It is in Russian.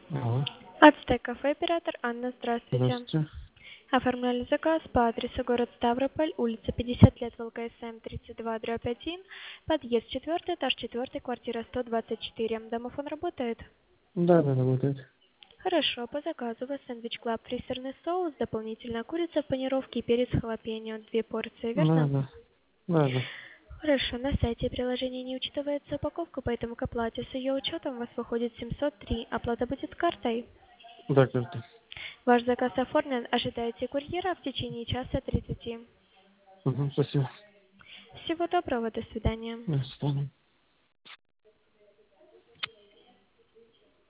Алло. Ацтек кафе, оператор Анна, здравствуйте. Здравствуйте. Оформляли заказ по адресу город Ставрополь, улица 50 лет, ВЛКСМ 32/1, подъезд 4, этаж 4, квартира 124. Домофон работает? Да, работает. Хорошо, по заказу у вас сэндвич клаб, сырный соус, дополнительно курица в панировке и перец халапеньо, 2 порции, Да, верно? да. Да, да. Хорошо, на сайте приложения не учитывается упаковка, поэтому к оплате с ее учетом у вас выходит 703. Оплата будет картой. Да, каждый. Ваш заказ оформлен. Ожидайте курьера в течение часа 30. Угу, спасибо. Всего доброго, до свидания. До свидания.